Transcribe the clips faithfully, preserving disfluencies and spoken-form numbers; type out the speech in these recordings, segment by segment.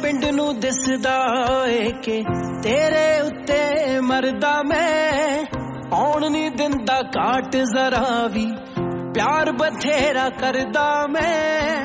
ਪਿੰਡ ਨੂੰ ਦਿਸਦਾ ਏ ਕਿ ਤੇਰੇ ਉੱਤੇ ਮਰਦਾ ਮੈਂ ਆਉਣ ਨਹੀਂ ਦਿੰਦਾ ਘਾਟ ਜ਼ਰਾ ਵੀ ਪਿਆਰ ਬਥੇਰਾ ਕਰਦਾ ਮੈਂ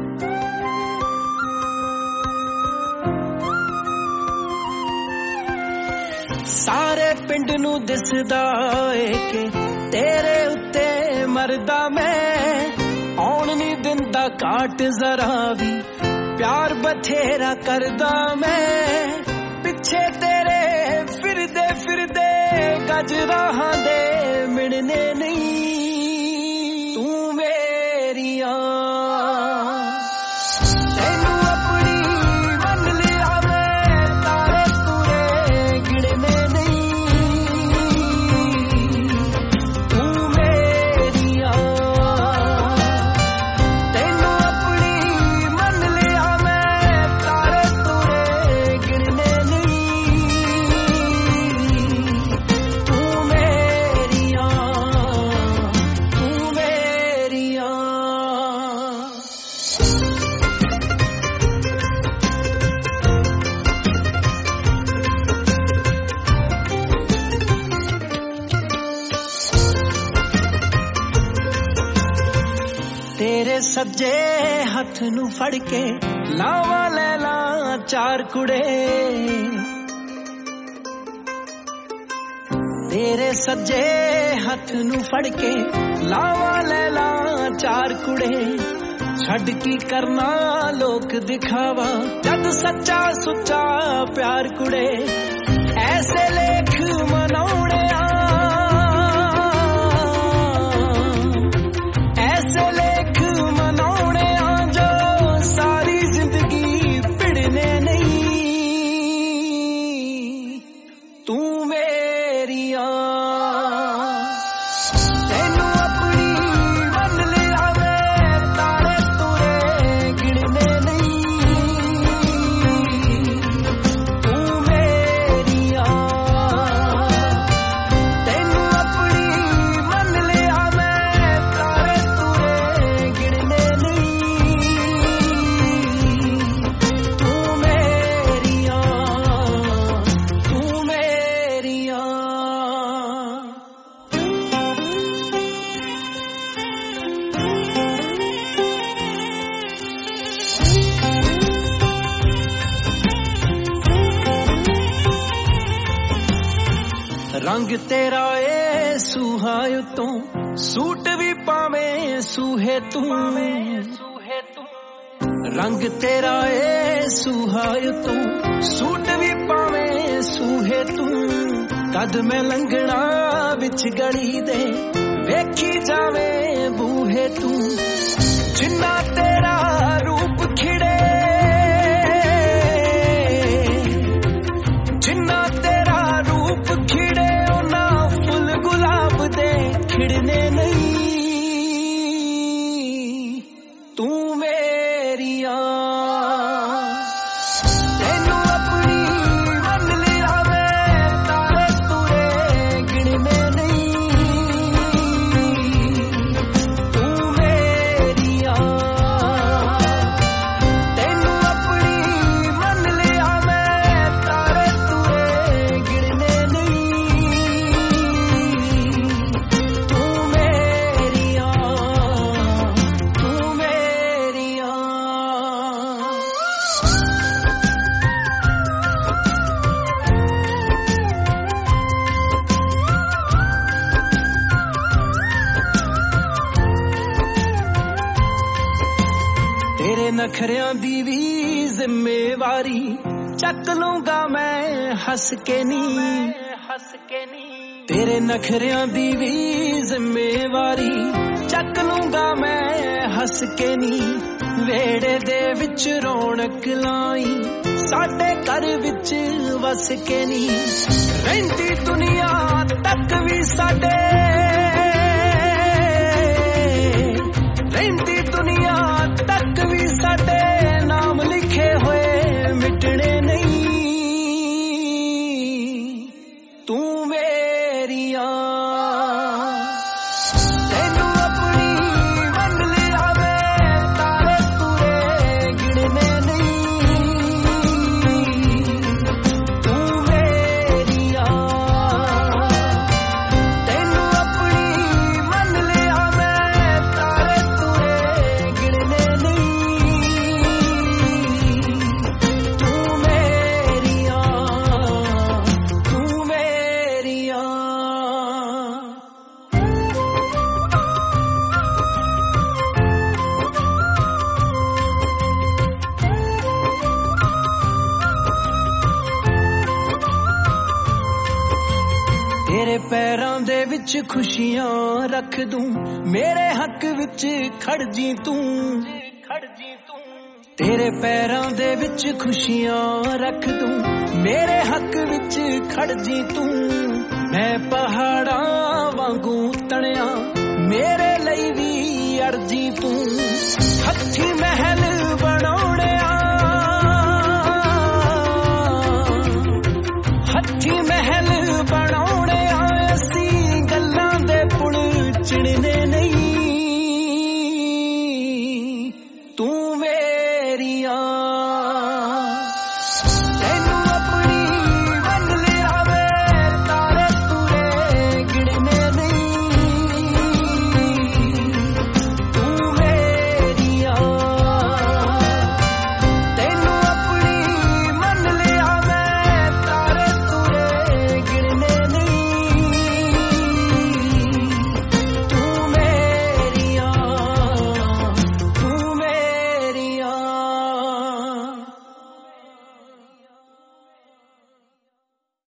ਸਾਰੇ ਪਿੰਡ ਨੂੰ ਦਿਸਦਾ ਏ ਕਿ ਤੇਰੇ ਉੱਤੇ ਮਰਦਾ ਮੈਂ ਆਉਣ ਨਹੀਂ ਦਿੰਦਾ ਘਾਟ ਜ਼ਰਾ ਵੀ ਪਿਆਰ ਬਥੇਰਾ ਕਰਦਾ ਮੈਂ ਪਿੱਛੇ ਤੇਰੇ ਫਿਰਦੇ ਫਿਰਦੇ ਗੱਜ ਰਾਹਾਂ ਦੇ ਮਿਲਨੇ ਨਹੀਂ ਤੂੰ ਮੇਰੀਆਂ ਤੈਨੂੰ ਆਪਣੀ ਮੰਨ ਲਿਆ ਮੈਂ ਤਾਰੇ ਤੁਰੇ ਗਿਣਨੇ ਨਹੀਂ ਤੂੰ ਮੇਰੀਆਂ ਤੈਨੂੰ ਆਪਣੀ ਮੰਨ ਲਿਆ ਮੈਂ ਤਾਰੇ ਤੁਰੇ ਗਿਣਨੇ ਨਹੀਂ ਤੂੰ ਮੇਰੀਆਂ ਤੂੰ ਮੇਰੀਆਂ ਤੇਰੇ ਸੱਜੇ ਹੱਥ ਨੂੰ ਫੜ ਕੇ ਲਾਵਾਂ ਲੈ ਲਾਂ ਚਾਰ ਕੁੜੇ ਤੇਰੇ ਸੱਜੇ ਹੱਥ ਨੂੰ ਫੜ ਕੇ ਲਾਵਾਂ ਲੈ ਲਾਂ ਚਾਰ ਕੁੜੇ ਛੱਡ ਕੀ ਕਰਨਾ ਲੋਕ ਦਿਖਾਵਾ ਜਦ ਸੱਚਾ ਸੁੱਚਾ ਪਿਆਰ ਕੁੜੇ ਐਸੇ ਲੇਖ ਮਨਾਉਣਿਆ ਐਸੇ ਲੇਖ ਮਨਾਉਣਿਆ ਜੋ ਸਾਰੀ ਜ਼ਿੰਦਗੀ ਭਿੜਨੇ ਨਹੀਂ ਤੂੰ ਮੇਰੀਆਂ ਤੈਨੂੰ ਆਪਣੀ ਮੰਨ ਲਿਆ ਮੈਂ ਤਾਰੇ ਤੁਰੇ ਗਿਣਨੇ ਨਹੀਂ ਤੂੰ ਮੇਰੀਆਂ ਤੈਨੂੰ ਆਪਣੀ ਮੰਨ ਲਿਆ ਮੈਂ ਤਾਰੇ ਤੁਰੇ ਗਿਣਨੇ ਨਹੀਂ ਤੂੰ ਮੇਰੀਆਂ ਤੂੰ ਮੇਰੀਆਂ ਰੰਗ ਤੇਰਾ ਏ ਸੂਹਾ ਉਤੋਂ ਸੂਟ ਵੀ ਪਾਵੇਂ ਸੂਹੇ ਤੂੰ ਰੰਗ ਤੇਰਾ ਏ ਸੂਹਾ ਉਤੋਂ ਸੂਟ ਵੀ ਪਾਵੇਂ ਸੂਹੇ ਤੂੰ ਕਦ ਮੈਂ ਲੰਘਣਾ ਵਿੱਚ ਗਲੀ ਦੇ ਵੇਖੀ ਜਾਵੇਂ ਬੂਹੇ ਤੂੰ ਜਿੰਨਾ ਤੇਰਾ ਰੂਪ ਖਿੜੇ ਜਿੰਨਾ ਤੇਰਾ ਰੂਪ ਖਿੜੇ ਉਹਨਾਂ ਫੁੱਲ ਗੁਲਾਬ ਦੇ ਖਿੜਨੇ ਨਹੀਂ ਤੂੰ ਮੇਰੀਆਂ ਤੈਨੂੰ ਆਪਣੀ ਮੰਨ ਲਿਆ ਮੈਂ ਤਾਰੇ ਤੁਰੇ ਗਿਣਨੇ ਨਹੀਂ ਤੂੰ ਮੇਰੀਆਂ ਤੈਨੂੰ ਆਪਣੀ ਮੰਨ ਲਿਆ ਮੈਂ ਤਾਰੇ ਤੁਰੇ ਗਿਣਨੇ ਨਹੀਂ ਤੂੰ ਮੇਰੀਆਂ ਤੂੰ ਮੇਰੀਆਂ ਤੇਰੇ ਨਖਰਿਆਂ ਦੀ ਵੀ ਜ਼ਿੰਮੇਵਾਰੀ ਚੱਕ ਲੂੰਗਾ ਮੈਂ ਹੱਸ ਕੇ ਨੀ ਹੱਸ ਕੇ ਨੀ ਤੇਰੇ ਨਖਰਿਆਂ ਦੀ ਵੀ ਜ਼ਿੰਮੇਵਾਰੀ ਚੱਕ ਲੂੰਗਾ ਮੈਂ ਹੱਸ ਕੇ ਨੀ ਵੇੜੇ ਦੇ ਵਿੱਚ ਰੌਣਕ ਲਾਈ ਸਾਡੇ ਘਰ ਵਿੱਚ ਵਸ ਕੇ ਨੀ ਰਹਿੰਦੀ ਦੁਨੀਆ ਤੱਕ ਵੀ ਸਾਡੇ ਰਹਿੰਦੀ ਦੁਨੀਆ ਤੱਕ ਵੀ ਸਾਡੇ ਨਾਮ ਲਿਖੇ ਹੋਏ ਮਿਟਣੇ ਨਹੀਂ ਤੂੰ ਮੇਰੀਆਂ ਤੈਨੂੰ ਆਪਣੀ ਮੰਨ ਲਿਆ ਮੈਂ ਤਾਰੇ ਤੁਰੇ ਗਿਣਨੇ ਨਹੀਂ तेरे पैरां दे विच खुशियां रख दूं मेरे हक विच खड़ जी तू खड़ जी तू तेरे पैरां दे विच खुशियां रख दूं मेरे हक विच खड़ जी तू मैं पहाड़ां वांगू तणिया मेरे